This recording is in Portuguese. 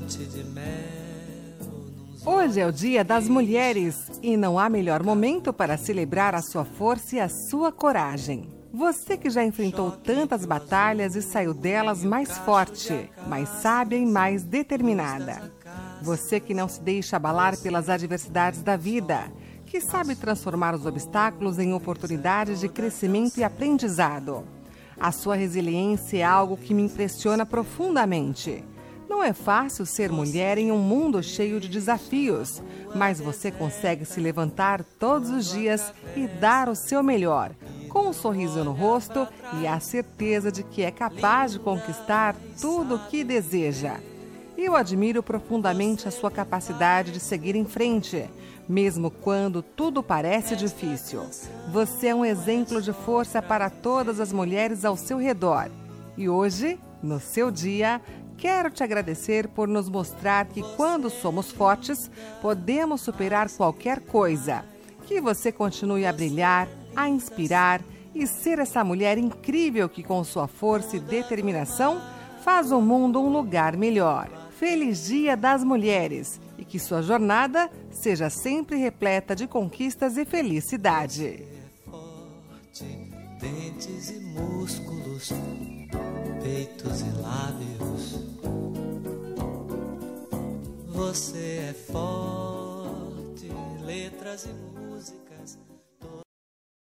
pote de mel. Hoje é o Dia das Mulheres e não há melhor momento para celebrar a sua força e a sua coragem. Você que já enfrentou tantas batalhas e saiu delas mais forte, mais sábia e mais determinada. Você que não se deixa abalar pelas adversidades da vida, que sabe transformar os obstáculos em oportunidades de crescimento e aprendizado. A sua resiliência é algo que me impressiona profundamente. Não é fácil ser mulher em um mundo cheio de desafios, mas você consegue se levantar todos os dias e dar o seu melhor, com um sorriso no rosto e a certeza de que é capaz de conquistar tudo o que deseja. Eu admiro profundamente a sua capacidade de seguir em frente, mesmo quando tudo parece difícil. Você é um exemplo de força para todas as mulheres ao seu redor. E hoje, no seu dia, quero te agradecer por nos mostrar que quando somos fortes, podemos superar qualquer coisa. Que você continue a brilhar, a inspirar e ser essa mulher incrível que com sua força e determinação faz o mundo um lugar melhor. Feliz Dia das Mulheres e que sua jornada seja sempre repleta de conquistas e felicidade. Forte, dentes e músculos, peitos e lábios. Você é forte, letras e músculos.